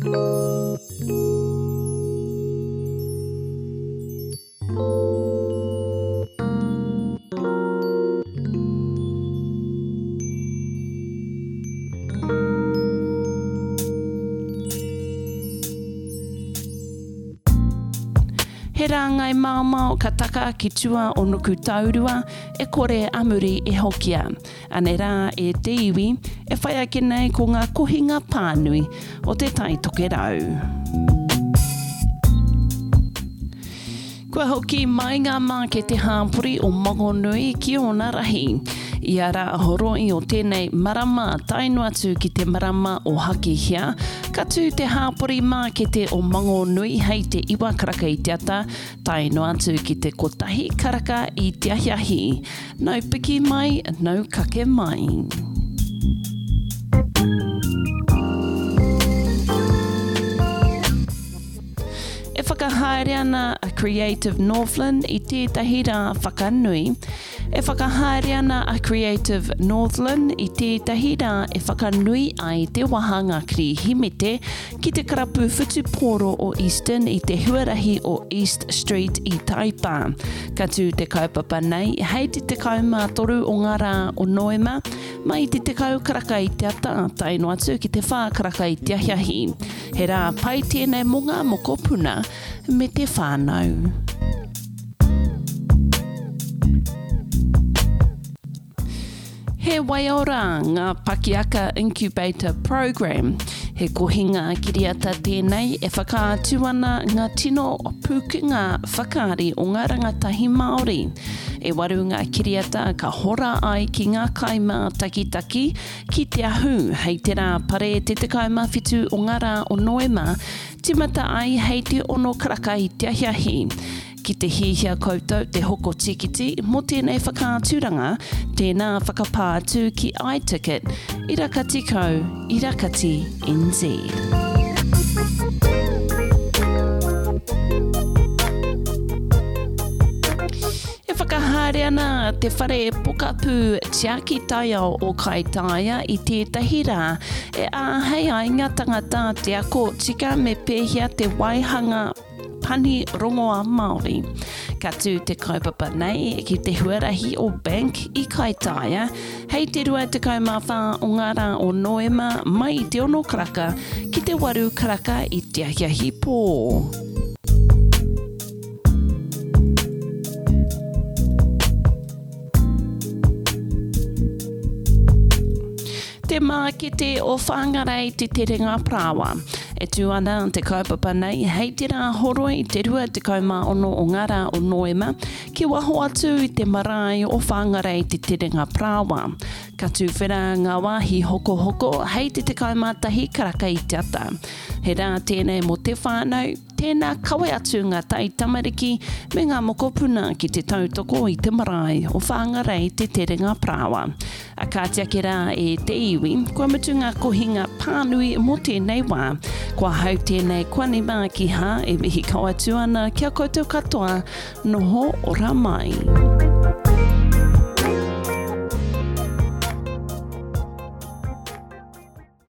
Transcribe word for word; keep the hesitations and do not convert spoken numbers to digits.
He rā ngai mau mau ka taka ki tua o nuku taurua e kore amuri e hokia. Ane rā e te iwi e whai ake nei ko ngā kohinga pānui o te tai toke rau. Kua hoki mai ngā mā ke te hāpuri o Mongonui ki ona rahi. Ia rā horoi o tēnei marama tainu atu ki te marama o Hakihia, ka tū te hāpuri mā ke te o Mongonui hei te iwa karaka i te ata, tainu atu ki te kotahi karaka i te ahiahi. Nau piki mai, nau kake mai. E whakahaere ana a Creative Northland i tētahi rā whakanui. E whakahaere ana a Creative Northland i tētahi rā e whakanui ai te wahanga kri himete ki te karapu Whutupōro o Eastern i te huarahi o East Street i Taipa. Ka tū te kaupapa nei, hei te te kauma toru o ngā rā o Noema, mai te te kau karaka i te ata, taino atu ki te whā karaka i te ahiahi. He rā pai tēnei monga moko puna me te whānau. He waiora ngā Pakiaka Incubator Program. He kohinga kiriata tēnei e whakaatu ana ngā tino pukinga whakaari o ngā rangatahi Māori. E waru ngā kiriata ka hora ai ki ngā kaima takitaki ki te ahu hei te rā pare te te kaima whitu o ngā rā o Noema, timata ai hei te ono karaka i te ahiahi. Ki te hihia koutou te hoko tikiti, mo tēnei whakāturanga, tēnā whakapātu ki iTicket, Irakati Kau, Irakati N Z. E whakahaere ana te whare pokapū Tiaki Taiao o Kaitaia i tētahi rā, e āhei ai ngā tangata te ako tika me pēhia te waihanga pani rongoa Māori. Ka tū te kaupapa nei ki te huarahi o Bank i Kaitaia, hei te rua te kaumawha o ngā rā o Noema mai i te ono karaka ki te waru karaka i te ahiahi pō. Te mākete o whangarei te terenga prawa. E tū ana te kaupapa nei, hei te rā horo i te rua te kauma ono o ngā rā o Noema, ki waho atu i te marae o whangarei te terenga prawa. Ka tū whera ngā wāhi hoko hoko, hei te te kauma tahi karaka i te ata. He rā tēnei mo te whānau, tēnā kawe atu ngā tai tamariki me ngā mokopuna ki te tautoko i te marae o whangarei te terenga prawa. A ka tiake rā e te iwi, kua mutu ngā kohinga pānui mo tēnei wā, kua hau tēnei kuani mā ki hā e mihi kau atu ana kia koutou katoa noho ora mai.